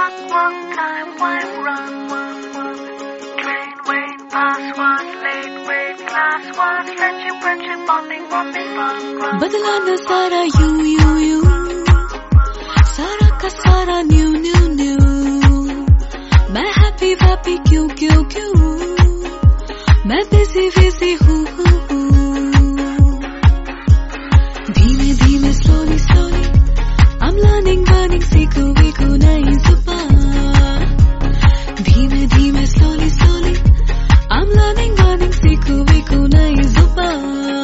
walk, time, wipe, run, train, wait, pass, was late, wait, class, was friendship, bonding, run. बदला न सारा you सारा का सारा new मैं happy क्यों मैं busy हूँ धीमे slowly I'm learning सीखूं नई जुबान धीमे slowly I'm learning सीखूं नई जुबान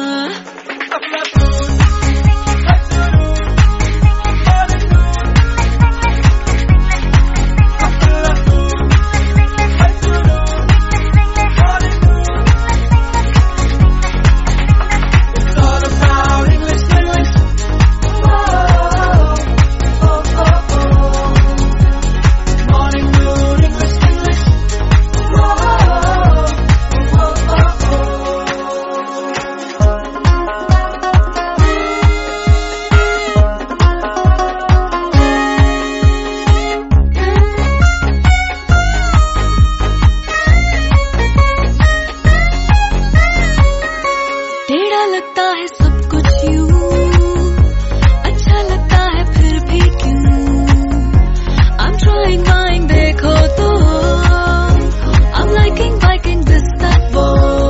लगता है सब कुछ यूं अच्छा लगता है फिर भी क्यों I'm trying देखो तो I'm liking this that वो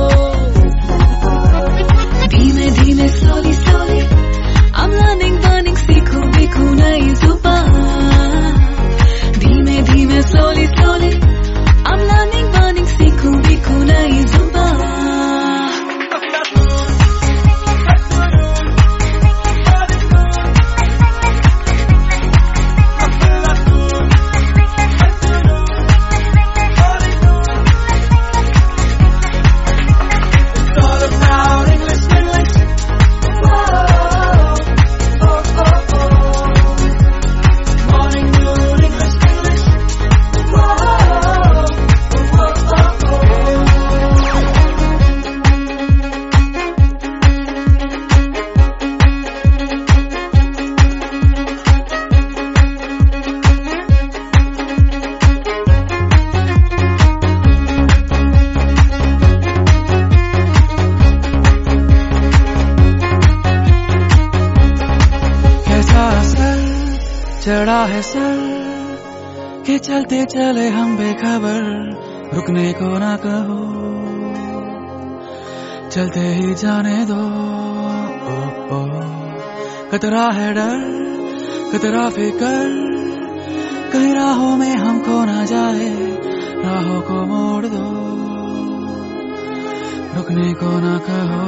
धीमे slowly I'm learning सीखूं नई जुबान धीमे slowly I'm learning सीखूं नई जुबान चढ़ा है सर कि चलते चले हम बेखबर रुकने को ना कहो चलते ही जाने दो खतरा है डर खतरा फिकर कहीं राहों में हमको ना जाए राहों को मोड़ दो रुकने को ना कहो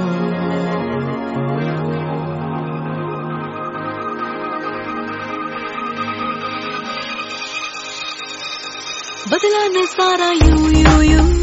बदला न सारा you